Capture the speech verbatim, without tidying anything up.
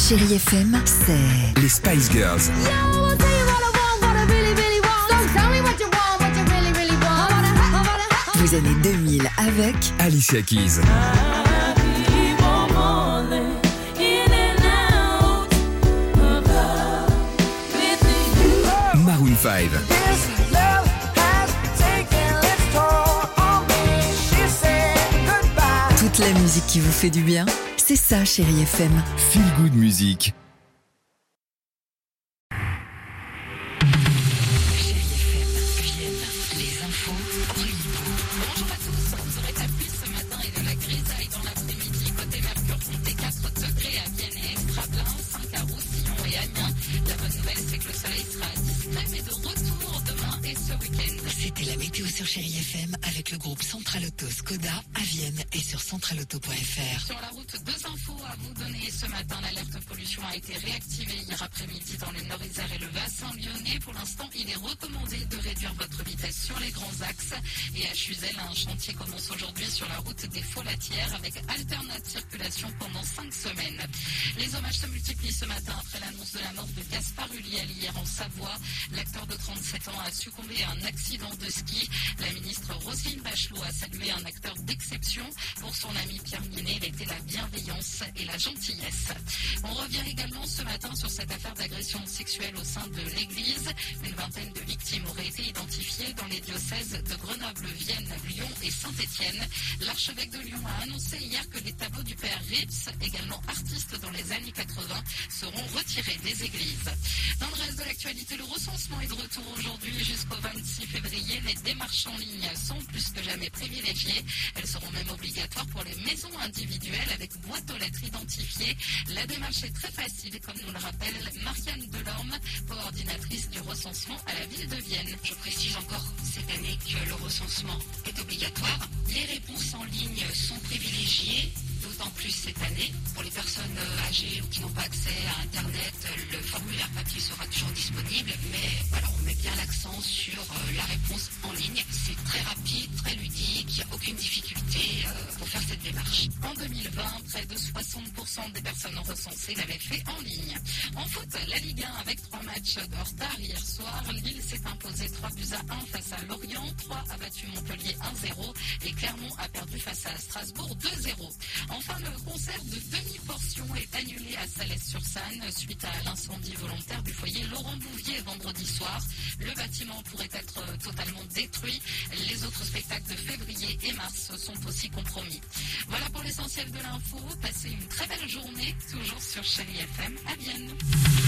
Chérie F M, c'est les Spice Girls. Vous aimez deux mille avec Alicia Keys. Maroon five. Toute la musique qui vous fait du bien, c'est ça Chérie F M. Feel Good Music. C'était la météo sur Chérie F M avec le groupe Central Auto Skoda à Vienne et sur central auto point f r. Sur la route, deux infos à vous donner ce matin. L'alerte pollution a été réactivée hier après-midi dans le Nord-Isère et le bassin lyonnais. Pour l'instant, il est recommandé de réduire votre vitesse sur les grands axes. Et à Chuzel, un chantier commence aujourd'hui sur la route des Folatières avec alternate circulation pendant cinq semaines. Les hommages se multiplient ce matin après l'annonce de la mort de Gaspard Ulliel hier en Savoie. L'acteur de trente-sept ans a succombé à un accident de ski. La ministre Roselyne Bachelot a salué un acteur d'exception. Pour son ami Pierre Ninet, il était la bienveillance et la gentillesse. On revient également ce matin sur cette affaire d'agression sexuelle au sein de l'église. Une vingtaine de victimes auraient été identifiées dans les diocèses de Grenoble, Vienne, Lyon et Saint-Étienne. L'archevêque de Lyon a annoncé hier que les tableaux du père Rips, également artiste dans les années quatre-vingts, seront retirés des églises. Dans le reste de l'actualité, le recensement est de retour aujourd'hui jusqu'au vingt-six février. Les démarches en ligne sont plus que jamais privilégiées. Elles seront même obligatoires pour les maisons individuelles avec boîte aux lettres identifiée. La démarche est très facile, comme nous le rappelle Marianne Delorme, coordinatrice du recensement à la ville de Vienne. Je précise encore cette année que le recensement est obligatoire. Les réponses en ligne sont privilégiées, d'autant plus cette année. Pour les personnes âgées ou qui n'ont pas accès à Internet, le formulaire papier sera toujours disponible, mais voilà, on met bien l'accent sur la réponse en ligne. C'est très rapide, très ludique, il n'y a aucune difficulté pour faire cette démarche. En deux mille vingt, près de soixante pour cent des personnes recensées l'avaient fait en ligne. En foot, la Ligue un avec trois matchs de retard hier soir. Lille s'est imposé trois buts à un face à Lorient, Troyes a battu Montpellier un zéro et Clermont a perdu face à Strasbourg deux zéro. Enfin, le concert de demi-portion est annulé à Salles-sur-Sanne suite à l'incendie volontaire du foyer Laurent Bouvier vendredi soir. Le bâtiment pourrait être totalement détruit. Les autres spectacles de février et mars sont aussi compromis. Voilà pour l'essentiel de l'info. Passez une très belle journée, toujours sur Chérie F M à Vienne.